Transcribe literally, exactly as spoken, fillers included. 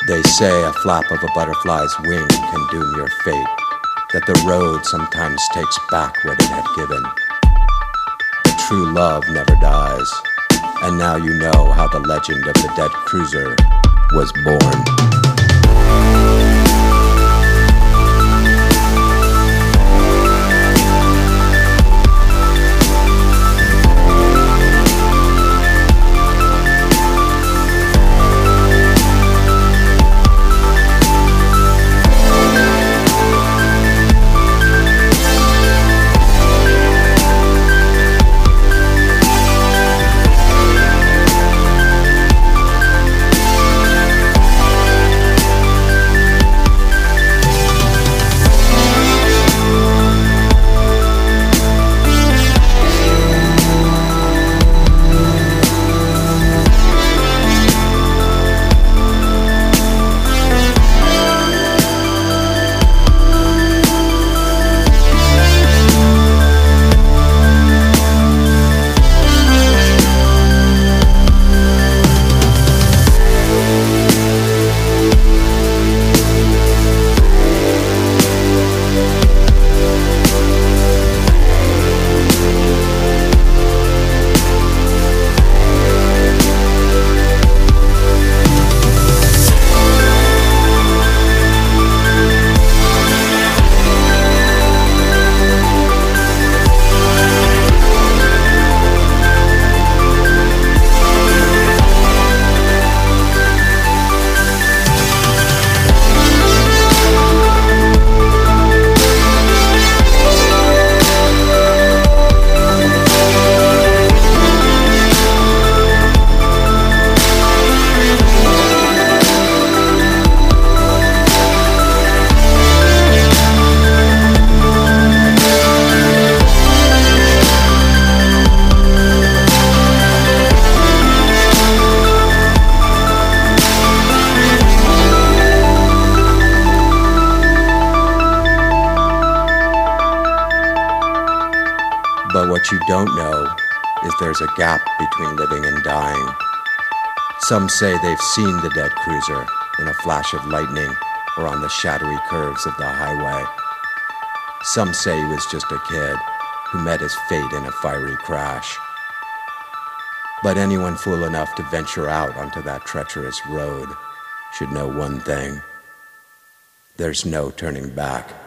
They say a flap of a butterfly's wing can doom your fate, that the road sometimes takes back what it had given. But true love never dies, and now you know how the legend of the dead cruiser was born. But what you don't know is there's a gap between living and dying. Some say they've seen the dead cruiser in a flash of lightning or on the shadowy curves of the highway. Some say he was just a kid who met his fate in a fiery crash. But anyone fool enough to venture out onto that treacherous road should know one thing: there's no turning back.